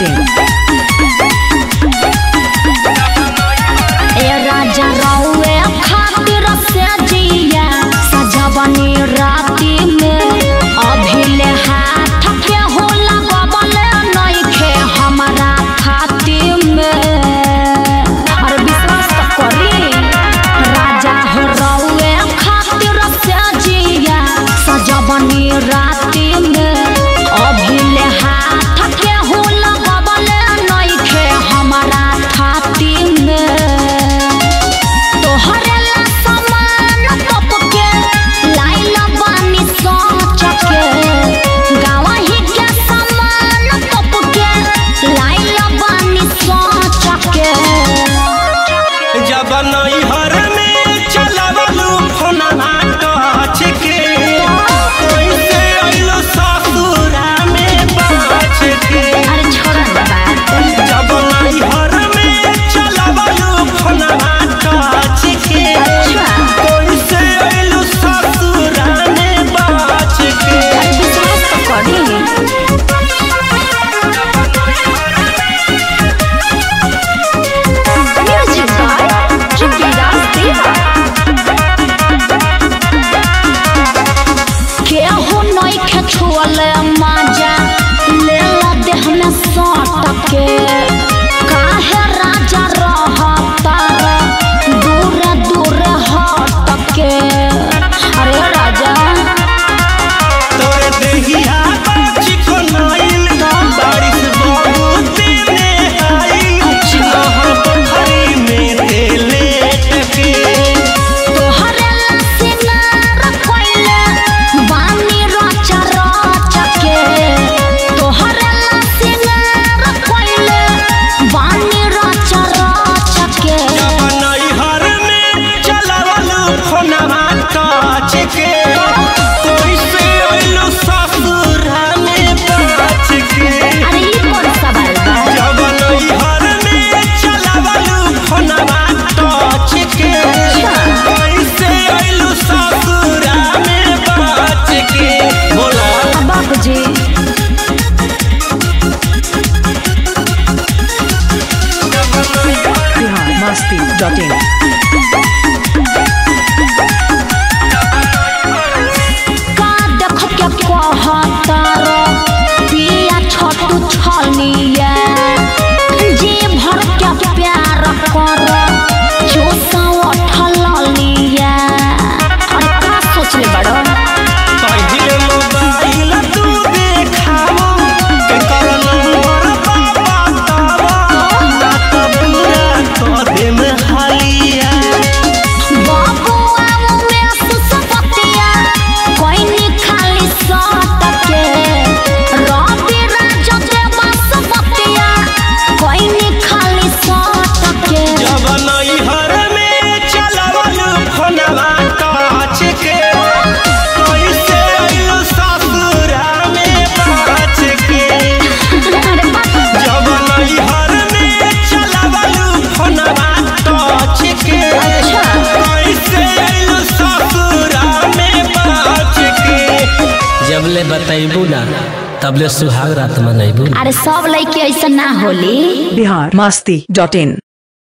masti.in. ए राजा रउए खातिर से जिया सजवनी राती में अभिले हाथ के हो लगवले नइखे हमारा खाती में। अरे विश्वास तो करी राजा हो रउए खातिर से जिया सजवनी राती में अभिले हाथ के हो लगवले नइखे हमारा खाती में। काहे राजा रहता दूर दूर हटके। अरे राजा तोरे देहिया चिकनाइल बारिश बहुत ने आइल पोखरी में तेले टके। तोहरे सिंगार कोइले बानी रचा रचके। तोहरे सिंगार कोइले बानी रचा रचके। जब नैहर में चलावलू फोनवा टच के कोई से आइलो ससुरा में बच के। अरे ये कौन सा बात बा? जब नैहर में चलावलू फोनवा टच के कोई से आइलो ससुरा में बच के। बोला बाबूजी Bihar masti.in. का देख के कहतर पिया छोटू छलिया जी भर के प्यार कर चूसा उठल लिया। अरे का सोचले बड़ो पहिले मोबाइल तू देखावो के कर नंबर बाबा तावा ना तो पूरा कदे में हालिया। बाबू आओ में सुसपतिया कोई नी खाली सटके। रवि राजा के बसपतिया कोई नी खाली सटके। जब नैहर में चलावलू फोनवा टच के कोई से आइलो ससुरा में बच के। अरे बाबू जब नैहर में चलावलू फोनवा टच के कोई से आइलो ससुरा में बच के। जबले बताइबू ना तबले सुहाग रात मनैबू। अरे सब लड़की ऐसा ना होली। Bihar masti.in.